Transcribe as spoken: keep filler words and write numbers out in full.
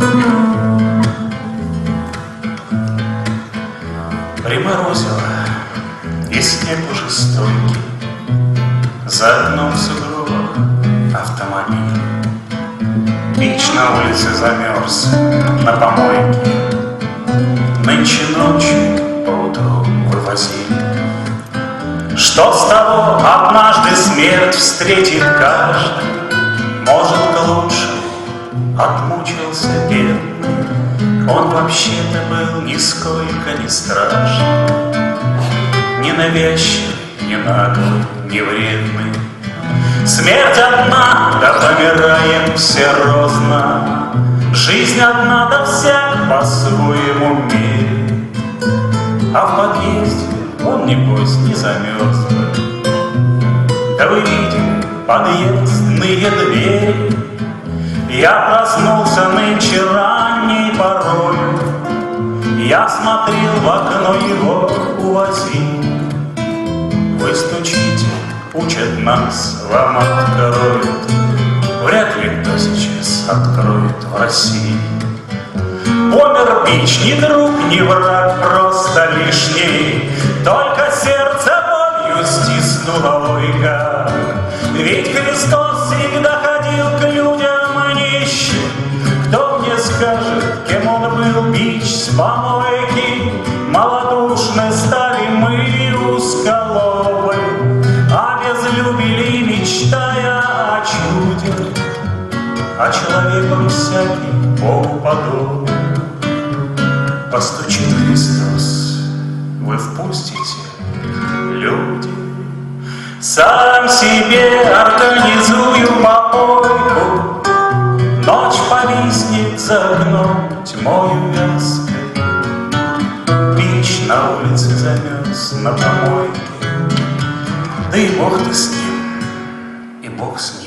Приморозило, и снег уже стойкий, за окном в сугробах автомобиль. Бич на улице замерз на помойке, нынче ночью поутру вывозили. Что с того, однажды смерть встретит каждый, может, к лучшему отмучился бедный. Он вообще-то был нисколько не страшный, не навязчивый, не наглый, не вредный. Смерть одна, да помираем все розно. Жизнь одна, да всяк по-своему мере. А в подъезде он, небось, не замерз бы. Да вы видели подъездные двери? Я проснулся нынче ранней порой. Я смотрел в окно, его увозили. Вы стучите, учат нас, вам откроют. Вряд ли кто сейчас откроет в России. Помер Бич, ни друг, ни враг, просто лишний. Только сердце болью стиснуло, ой как. Ведь Христос всегда ходил к людям нищим. Кто мне скажет, кем он был, Бич с помойки? Малодушны стали мы узколобы, обезлюбили, мечтая о чуде. А человеком всякий Богу подобен. Постучит Христос, вы впустите, люди? Сам себе организую попойку. Ночь повиснет за окном тьмою вязкой. Бич на улице замерз на помойке. Да и Бог ты с ним, и Бог с ним.